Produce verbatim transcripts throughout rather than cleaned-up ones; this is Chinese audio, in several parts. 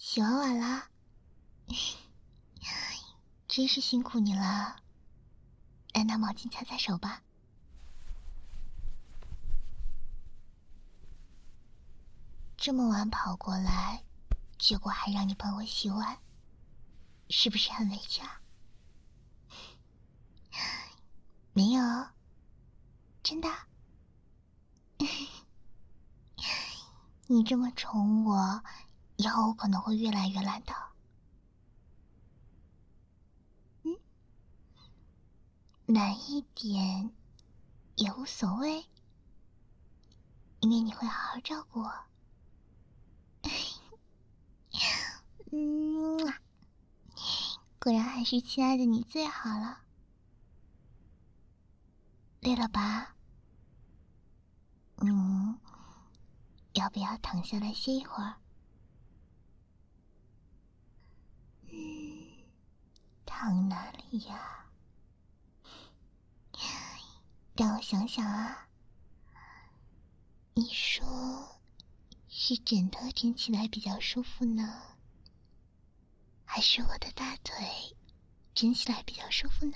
洗完碗啦？真是辛苦你了，来拿毛巾擦擦手吧。这么晚跑过来，结果还让你帮我洗碗，是不是很委屈啊？没有，真的。你这么宠我，以后我可能会越来越懒的。嗯，懒一点也无所谓，因为你会好好照顾我。嗯，果然还是亲爱的你最好了。累了吧？嗯，要不要躺下来歇一会儿？嗯，躺哪里呀？让我想想啊。你说是枕头枕起来比较舒服呢，还是我的大腿枕起来比较舒服呢？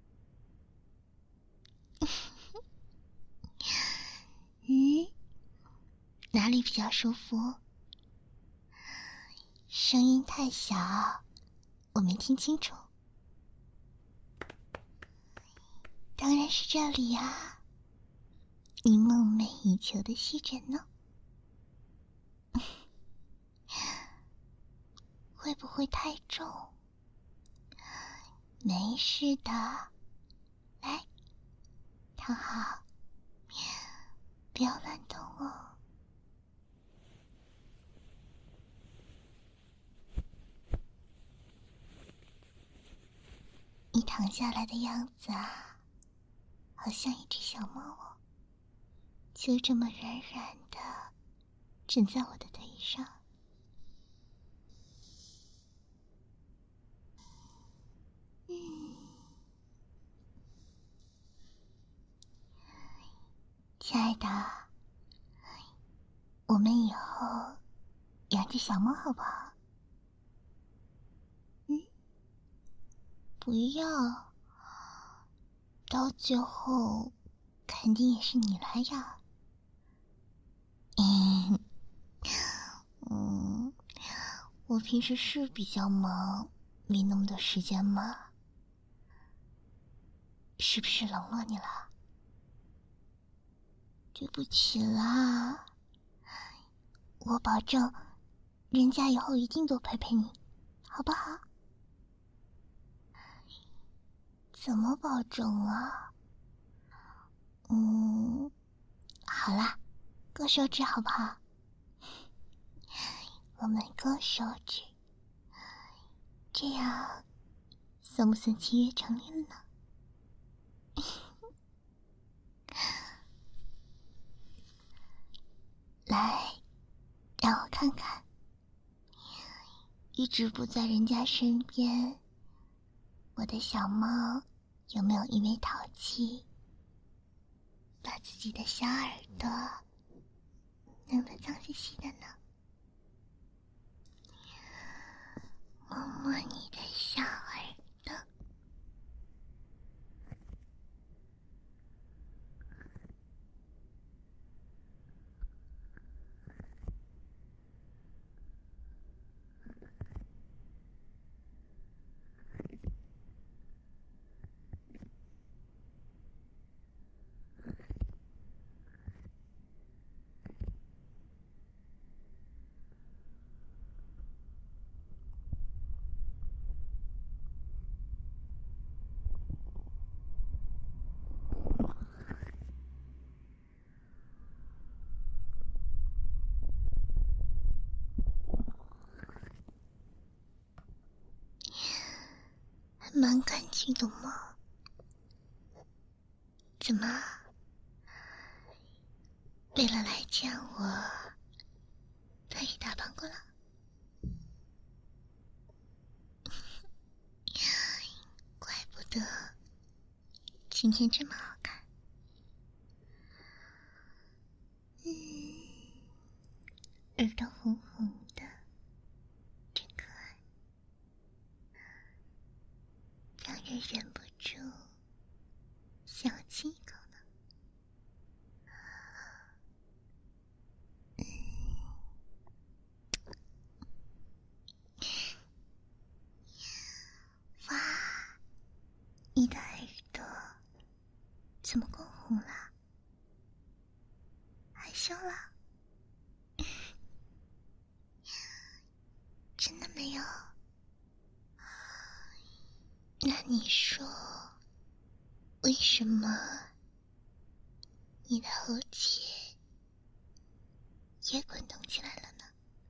嗯，哪里比较舒服？声音太小，我没听清楚。当然是这里呀，你梦寐以求的细枕呢。会不会太重？没事的，来，躺好，不要乱动哦。你躺下来的样子啊，好像一只小猫哦，就这么软软的枕在我的腿上。嗯，亲爱的，我们以后养只小猫好不好？嗯，不要，到最后肯定也是你来养。嗯，嗯，我平时是比较忙，没那么多时间嘛，是不是冷落你了？对不起啦，我保证，人家以后一定多陪陪你，好不好？怎么保证啊？嗯，好啦，割手指好不好？我们割手指，这样算不算契约成立了呢？来，让我看看，一直不在人家身边，我的小猫有没有因为淘气，把自己的小耳朵弄得脏兮兮的呢？摸摸你的小耳朵。还蛮干净的嘛。怎么，为了来见我，特意打扮过了？怪不得今天这么好看。嗯，耳朵红红的，真怎么更红了？害羞了？真的没有？那你说，为什么你的喉结也滚动起来了呢？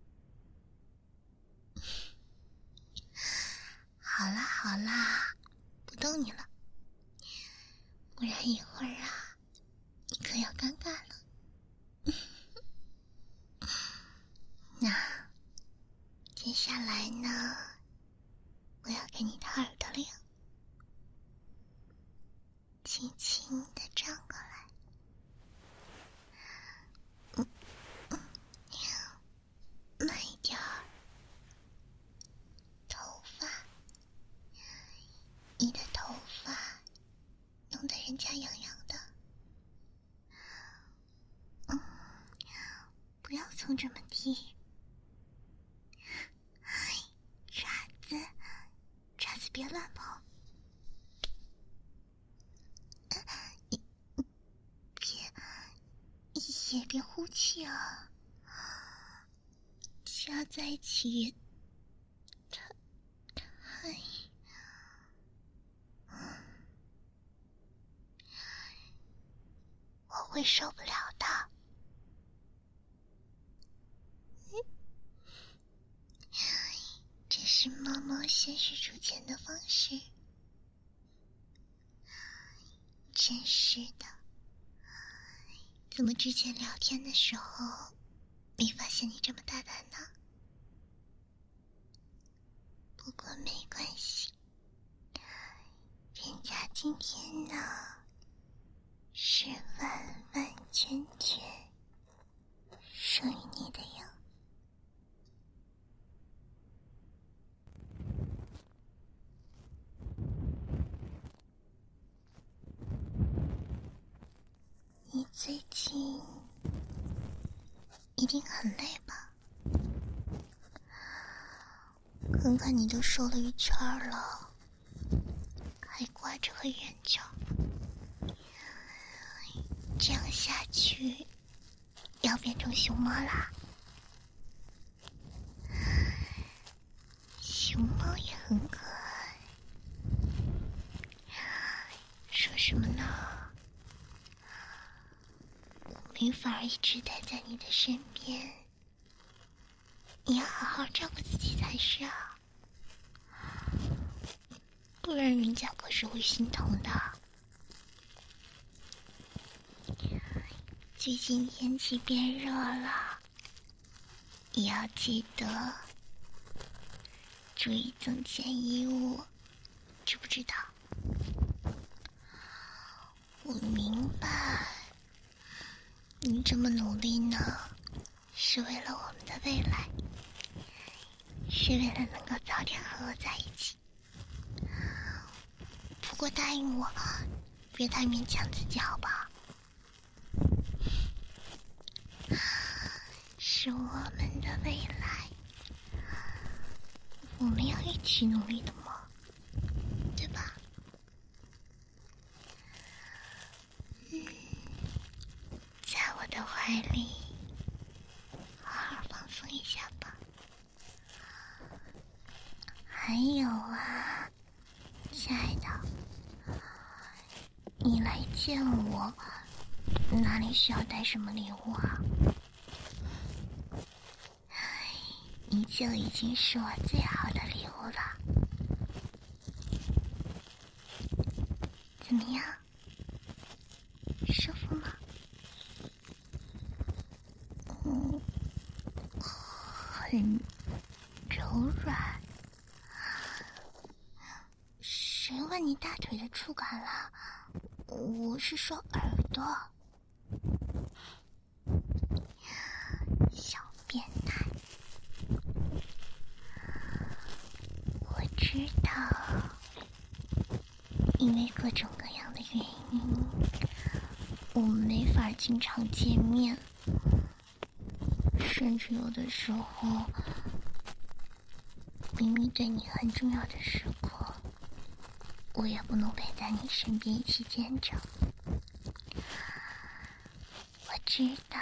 好啦好啦，不逗你了，不然一会儿啊，你可要尴尬了。那接下来呢，我要给你的耳朵铃轻轻地转过来，嗯嗯，慢一点儿。头发，你的头发弄得人家痒痒的，嗯，不要从这么低。爪子，爪子别乱碰，别也别呼气啊！加在一起也太太……我会受不了的。这是猫猫先是出钱的方式，真是的。怎么之前聊天的时候没发现你这么大胆呢？不过没关系，人家今天呢是完完全全属于你的哟。你最近一定很累吧？看看你都瘦了一圈了，还挂着个圆角，这样下去要变成熊猫啦。熊猫也很可爱，说什么呢？我没法一直待在你的身边，你要好好照顾自己才是啊，不然人家可是会心疼的。最近天气变热了，也要记得注意增减衣物，知不知道？我明白，你这么努力呢，是为了我们的未来，是为了能够早点和我在一起。不过答应我，别太勉强自己，好不好？是我们的未来，我们要一起努力的嘛，对吧？嗯，在我的怀里好好放松一下吧。还有啊，亲爱的，你来见我，哪里需要带什么礼物啊？你就已经是我最好的礼物了，怎么样？舒服吗？嗯，很柔软。谁问你大腿的触感了？我是说耳朵。小变态。我知道，因为各种各样的原因，我们没法经常见面，甚至有的时候，明明对你很重要的时刻，我也不能陪在你身边一起见着。 知道，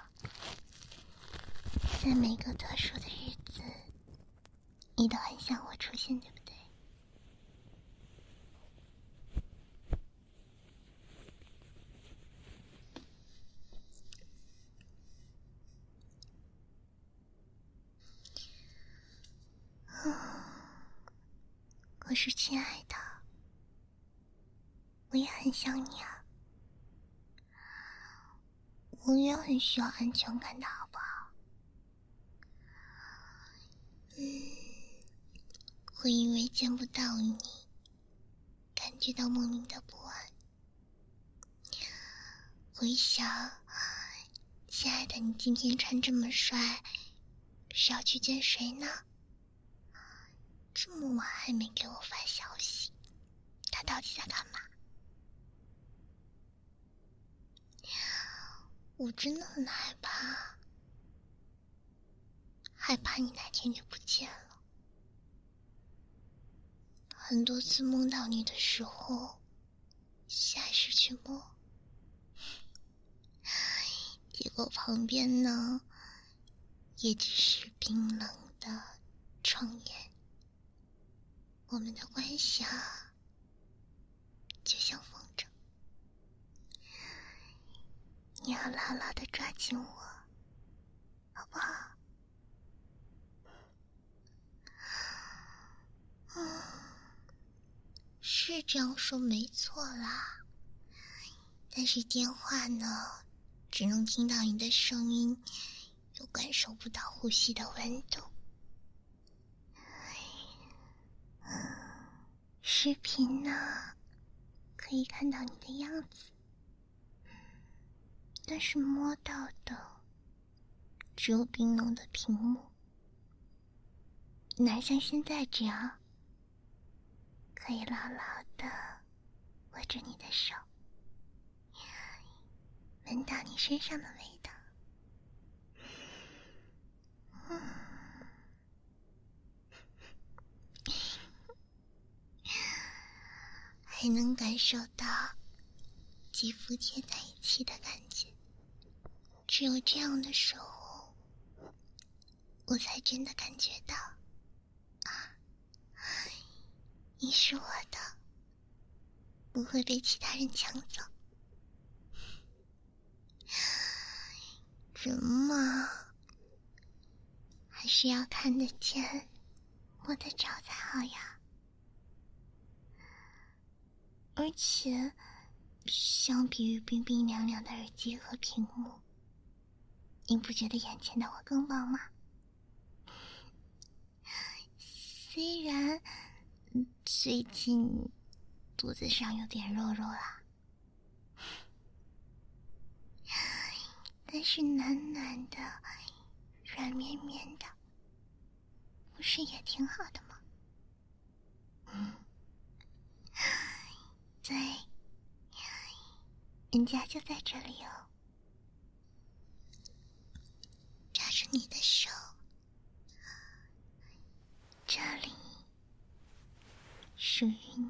在每个特殊的日子，你都很想我出现，对不对？可是，亲爱的，我也很想你啊。我也很需要安全感的，好不好？嗯，会因为见不到你，感觉到莫名的不安。会想，亲爱的，你今天穿这么帅，是要去见谁呢？这么晚还没给我发消息，他到底在干嘛？我真的很害怕，害怕你哪天就不见了。很多次梦到你的时候，下意识去摸，结果旁边呢，也只是冰冷的窗沿。我们的关系啊，就像风筝，你要牢牢地抓紧我，好不好？嗯，是这样说没错啦，但是电话呢，只能听到你的声音，又感受不到呼吸的温度。视频呢，可以看到你的样子，但是摸到的只有冰冷的屏幕，哪像现在这样可以牢牢地握着你的手，闻到你身上的味道。嗯，还能感受到肌肤贴在一起的感觉。只有这样的时候，我才真的感觉到啊，你是我的，不会被其他人抢走。人嘛，还是要看得见摸得着才好呀。而且相比于冰冰凉凉的耳机和屏幕，你不觉得眼前的我更棒吗？虽然最近肚子上有点肉肉啦，但是暖暖的软绵绵的，不是也挺好的吗？嗯，对，人家就在这里哦，抓住你的手，这里属于你，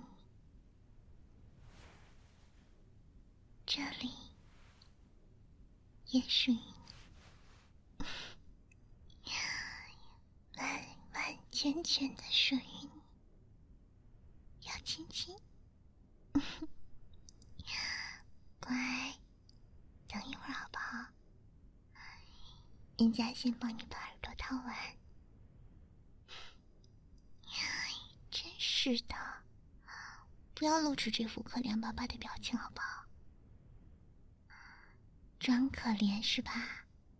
这里也属于你，完完全全的属于你。要亲亲，乖，等一会儿好不好？人家先帮你把耳朵套完。真是的，不要露出这副可怜巴巴的表情好不好？装可怜是吧？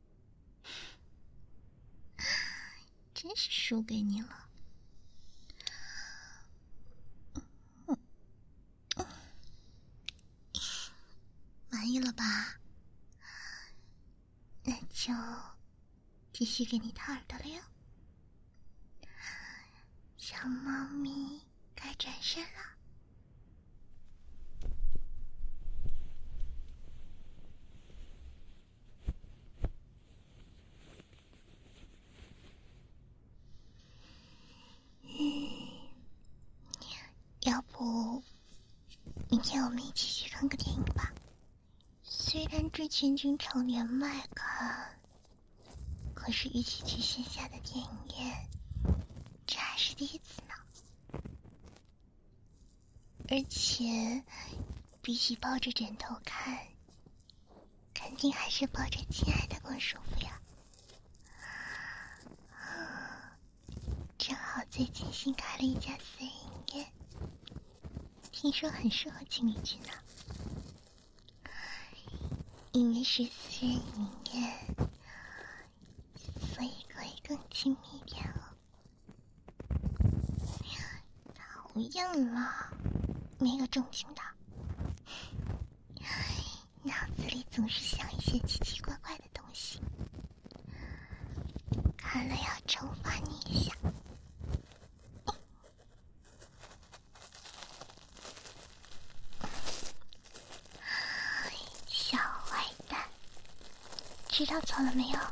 真是输给你了。满意了吧？那就继续给你套耳朵了哟。小猫咪该转身了。嗯，要不明天我们一起去看个电影吧？虽然之前经常连麦看，可是一起去线下的电影院，这还是第一次呢。而且，比起抱着枕头看，肯定还是抱着亲爱的更舒服呀。正好最近新开了一家私人影院，听说很适合情侣去呢。因为是私人影院，所以可以更亲密一点哦。讨厌了，没个正经的，脑子里总是想一些奇奇怪怪的东西，看了要惩罚你一下。小坏蛋，知道错了没有？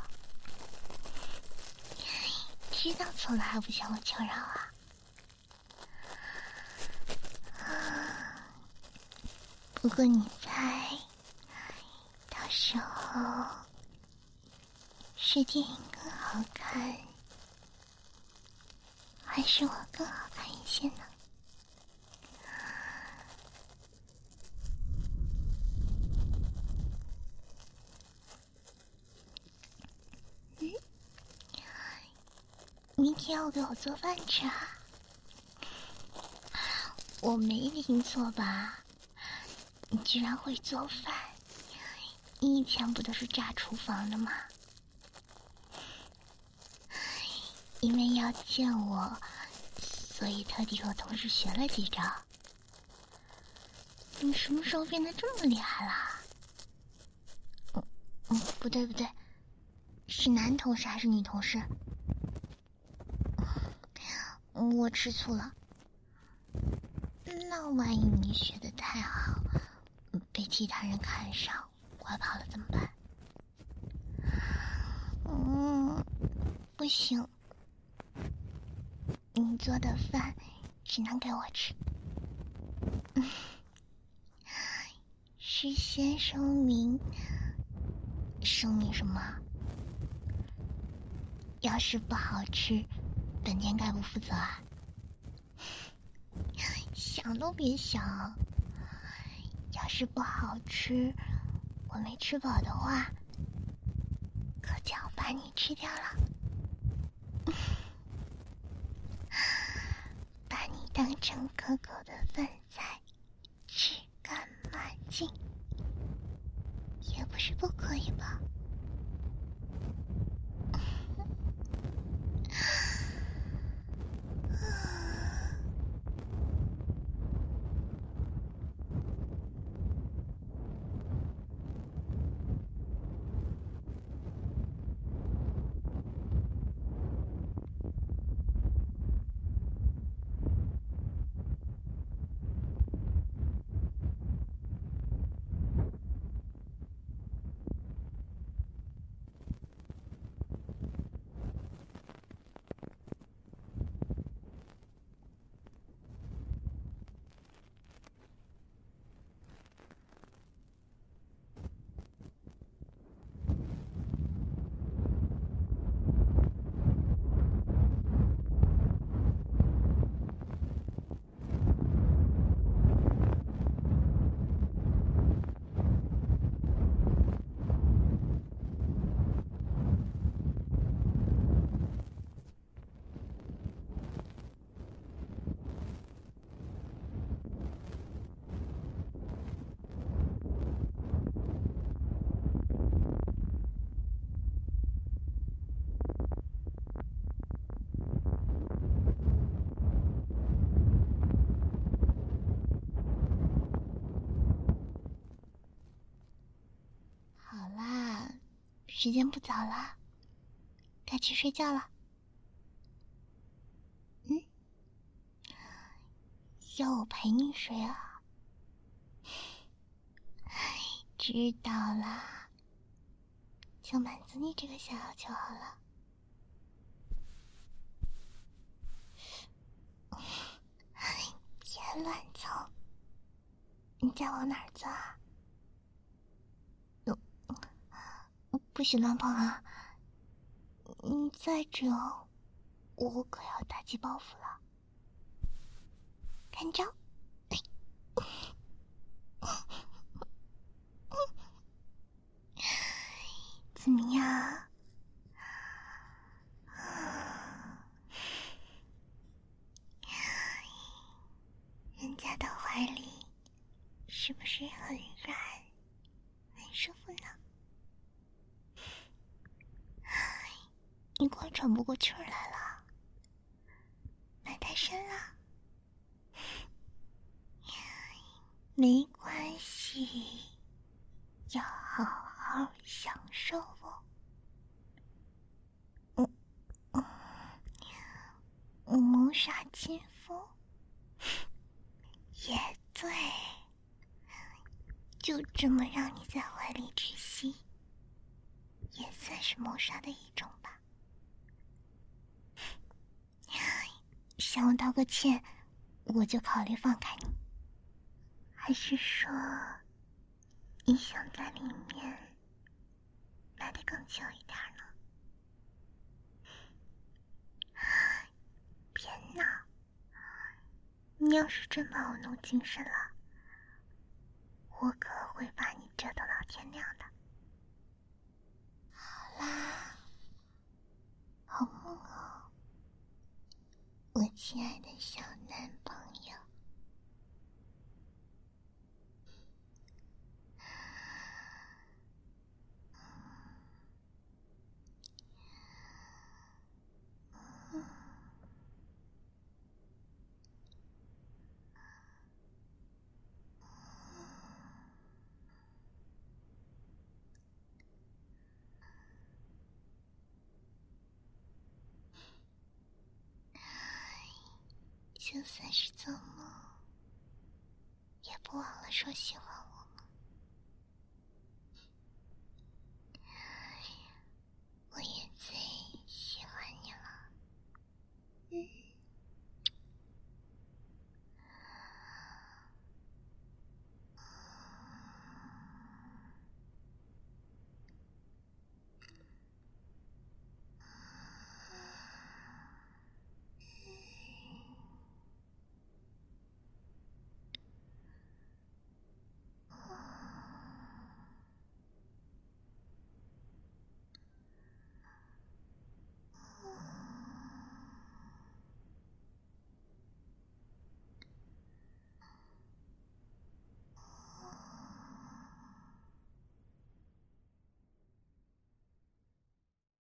知道错了还不向我求饶啊？不过你猜，到时候是电影更好看，还是我更好看一些呢？嗯，明天要给我做饭吃啊？我没听错吧？你居然会做饭？你以前不都是炸厨房的吗？因为要见我，所以特地和同事学了几招。你什么时候变得这么厉害啦？嗯嗯，不对不对，是男同事还是女同事？我吃醋了。那万一你学得太好，被其他人看上，拐跑了怎么办？嗯，不行，你做的饭只能给我吃。事先声明，声明什么？要是不好吃，本店概不负责啊！想都别想。要是不好吃，我没吃饱的话，可就要把你吃掉了。把你当成可口的饭菜，吃干抹净，也不是不可以吧？时间不早了，该去睡觉了。嗯，要我陪你睡啊？知道啦，就满足你这个小要求好了。别乱凑，你在往哪儿走啊？ 不许乱碰啊！你再这样，我可要打击报复了。看招！怎么样？人家的怀里是不是很软、很舒服呢？你快喘不过气儿来了，埋太深了。没关系，要好好享受哦。嗯嗯，谋杀亲夫也对，就这么让你在怀里窒息，也算是谋杀的一种吧。向我道个歉，我就考虑放开你。还是说，你想在里面待得更久一点呢？别闹！你要是真把我弄精神了，我可会把你折腾到天亮的。好啦，好梦哦，我亲爱的小男朋友。就算是做梦，也不忘了说喜欢